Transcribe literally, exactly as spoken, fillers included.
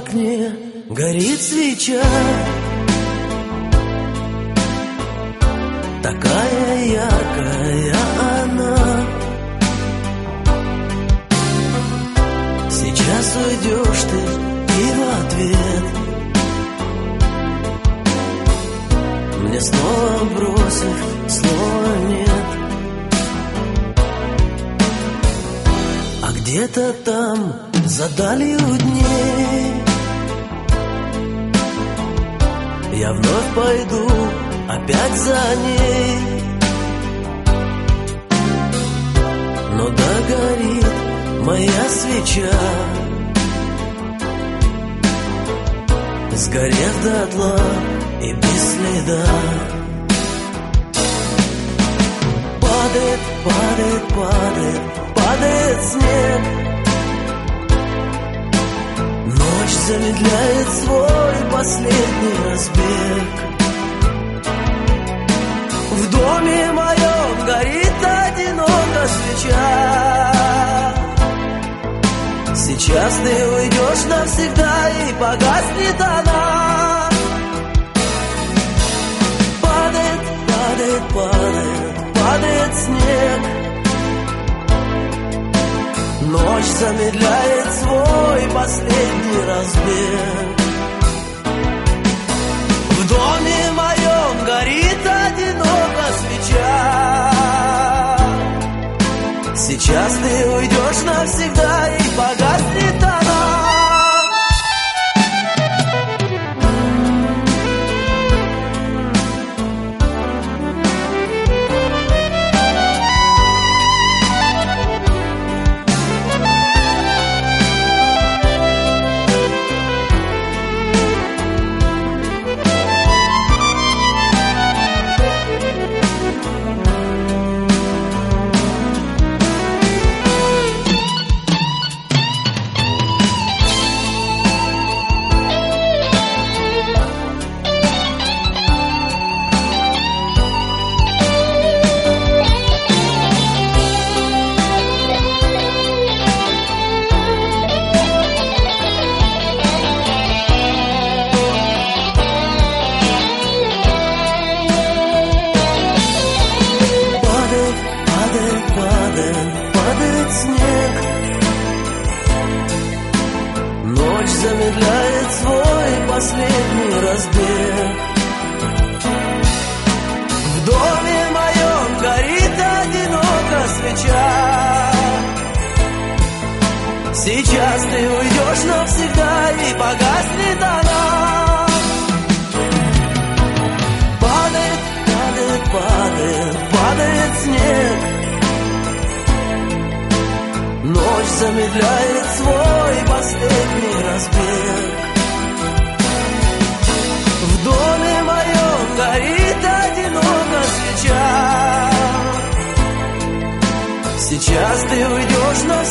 окне горит свеча, такая яркая она. Сейчас уйдешь ты и в ответ мне снова бросив слова нет. А где-то там за далью дней я вновь пойду опять за ней, но догорит моя свеча, сгорев дотла и без следа. Падает, падает, падает, падает снег, ночь замедляет свой последний разбег. В доме моем горит одиноко свеча. Сейчас ты уйдешь навсегда и погаснет она. Падает, падает, падает, падает снег, ночь замедляет свой последний разбег. В доме моем горит одиноко свеча. Сейчас ты уйдешь навсегда и погаснет она. Замедляет свой последний разбег. В доме моем горит одиноко свеча. Сейчас ты уйдешь навсегда и погаснет она. Падает, падает, падает, падает снег, ночь замедляет свой последний разбег. В доме моем горит одиноко свеча. Сейчас ты уйдешь навсегда